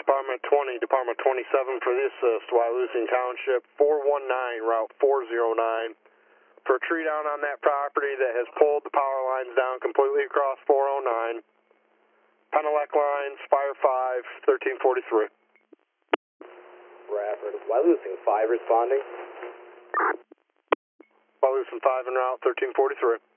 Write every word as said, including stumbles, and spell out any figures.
Department twenty, Department twenty-seven for the assist, Wyalusing Township, four one nine, Route four oh nine. For a tree down on that property that has pulled the power lines down completely across four oh nine. Penelec lines, Fire five, thirteen forty-three. Bradford, Wyalusing five responding. Wyalusing five en route, thirteen forty-three.